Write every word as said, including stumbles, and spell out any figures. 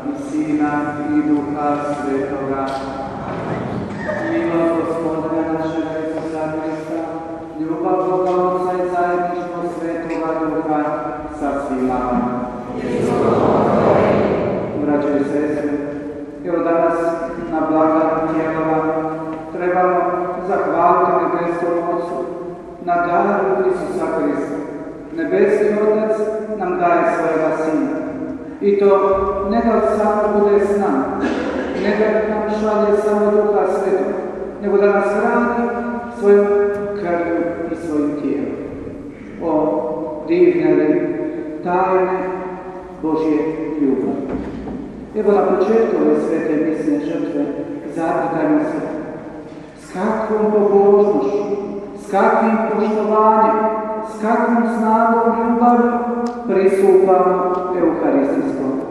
i Sina i Duha Svetoga. Milost Gospodina našega Isusa Hrista, ljubav Boga Otca i zajedništvo Svetoga Duha sa svima vama. Braćo i sestre, evo danas na blagdan Tjelova trebamo zahvaliti nebeskom Otcu na daru Isusa Hrista. Nebeski Otac nam daje svojega Sina. I to ne da samo bude s nama, ne da nam šalje samo Duha Svetog, nego da nas hrani svojom krvju i svojim tijelom. O divne li tajne Božje ljubavi. Evo na početku ove svete misne žrtve zapitajmo se s kakvom pobožnošću, s kakvim poštovanjem, s kakvom snagom ljubavi pristupamo euharistijskom